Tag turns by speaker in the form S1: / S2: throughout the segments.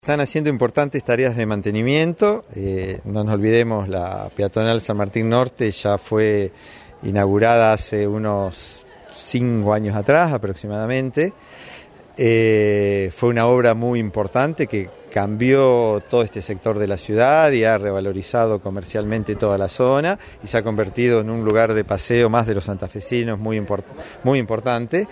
S1: Están haciendo importantes tareas de mantenimiento, no nos olvidemos, la peatonal San Martín Norte ya fue inaugurada hace unos 5 años atrás aproximadamente. Fue una obra muy importante que cambió todo este sector de la ciudad y ha revalorizado comercialmente toda la zona y se ha convertido en un lugar de paseo más de los santafesinos muy importante.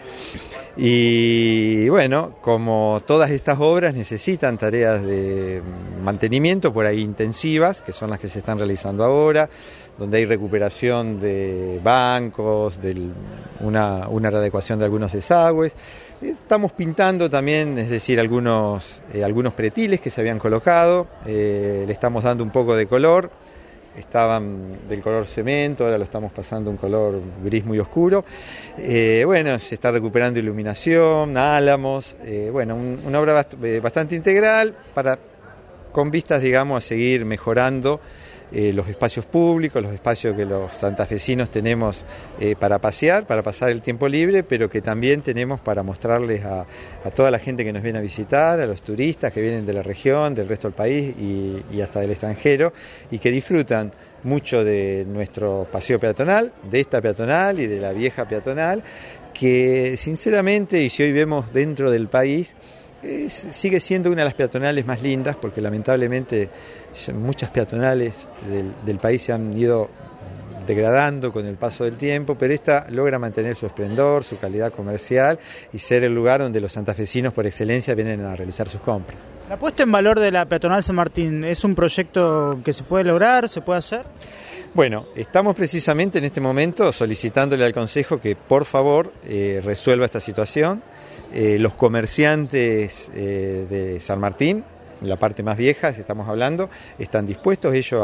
S1: Y bueno, como todas estas obras necesitan tareas de mantenimiento por ahí intensivas, que son las que se están realizando ahora, donde hay recuperación de bancos, una readecuación de algunos desagües. Estamos pintando también, es decir, algunos pretiles que se habían colocado, le estamos dando un poco de color. Estaban del color cemento, ahora lo estamos pasando un color gris muy oscuro. Bueno, se está recuperando iluminación, álamos, una obra bastante integral con vistas, digamos, a seguir mejorando los espacios públicos, los espacios que los santafesinos tenemos para pasear, para pasar el tiempo libre, pero que también tenemos para mostrarles a toda la gente que nos viene a visitar, a los turistas que vienen de la región, del resto del país y hasta del extranjero, y que disfrutan mucho de nuestro paseo peatonal, de esta peatonal y de la vieja peatonal, que sinceramente, y si hoy vemos dentro del país, sigue siendo una de las peatonales más lindas, porque lamentablemente muchas peatonales del país se han ido degradando con el paso del tiempo, pero esta logra mantener su esplendor, su calidad comercial y ser el lugar donde los santafesinos por excelencia vienen a realizar sus compras.
S2: La puesta en valor de la peatonal San Martín, ¿es un proyecto que se puede lograr, se puede hacer?
S1: Bueno, estamos precisamente en este momento solicitándole al Consejo que por favor resuelva esta situación. Los comerciantes de San Martín, la parte más vieja, estamos hablando, están dispuestos ellos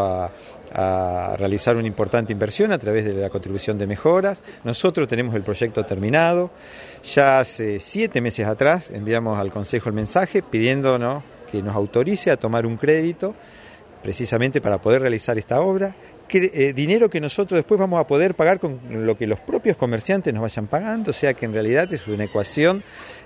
S1: a realizar una importante inversión a través de la contribución de mejoras. Nosotros tenemos el proyecto terminado. Ya hace 7 meses atrás enviamos al Consejo el mensaje pidiéndonos que nos autorice a tomar un crédito precisamente para poder realizar esta obra. Dinero que nosotros después vamos a poder pagar con lo que los propios comerciantes nos vayan pagando, o sea que en realidad es una ecuación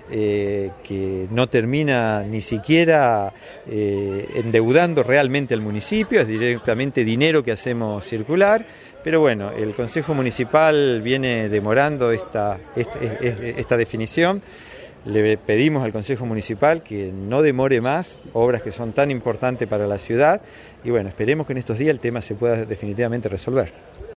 S1: que no termina ni siquiera endeudando realmente al municipio, es directamente dinero que hacemos circular, pero bueno, el Consejo Municipal viene demorando esta definición. Le pedimos al Consejo Municipal que no demore más obras que son tan importantes para la ciudad y bueno, esperemos que en estos días el tema se pueda definitivamente resolver.